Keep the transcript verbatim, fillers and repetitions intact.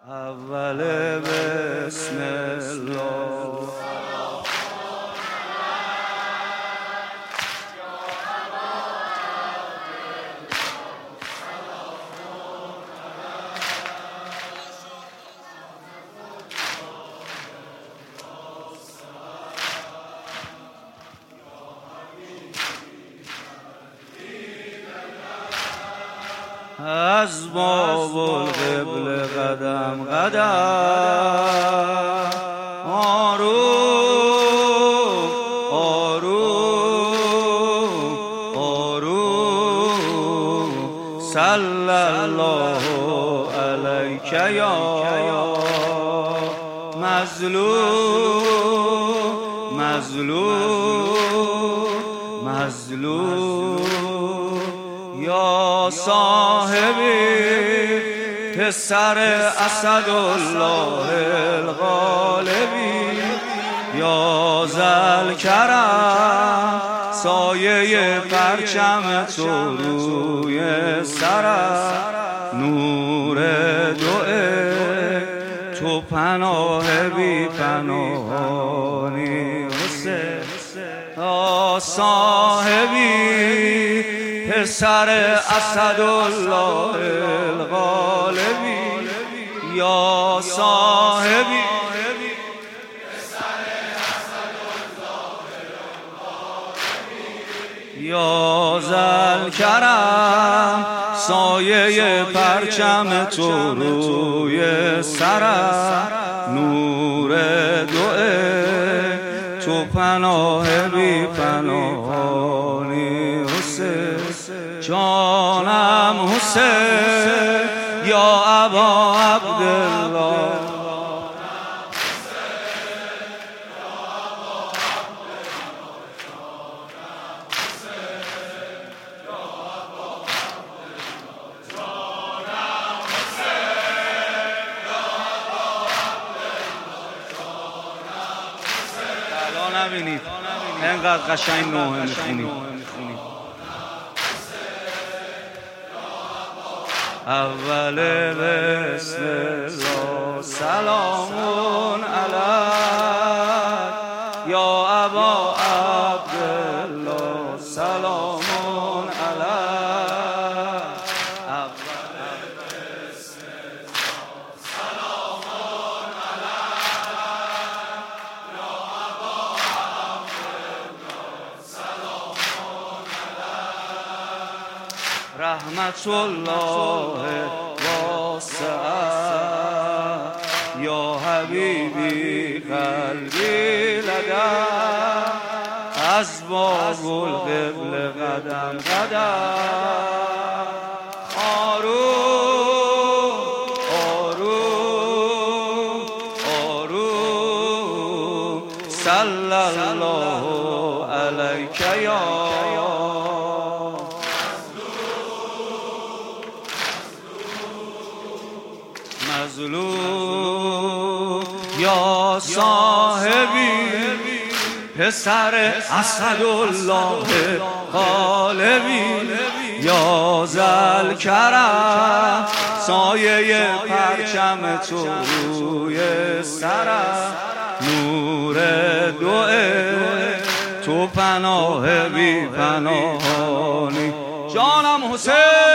اول بسم الله از باب القبله قدم قدم آروم آروم آروم صلی الله علیک یا مظلوم مظلوم مظلوم یا صاحبی پسر اسدالله الغالبی یا ذل کرم سایه پرچم تو روی سرم نور دوئه تو پناه بی پناهانی حسین یا صاحبی پسر اسدالله الغالبی یا صاحبی پسر اسدالله الغالبی یا ذل کرم سایه پرچم تو روی سرم نور دوئه تو پناه بی پناهانی حسین جانم حسین یا ابا عبدالله نبینید اینقدر قشنگ نوحه میخونید اول بسم الله سلامون علیک یا ابا عبدالله سلامون علیک رحمت الله واسعه یا حبیبی قلبی لدم از باب القبله قدم قدم آروم آروم آروم صلی الله علیک یا مظلوم یا صاحبی پسر اسدالله غالبی یا ذل کرم سایه پرچم تو روی سرم نور دوئه تو پناه بی پناهانی جانم حسین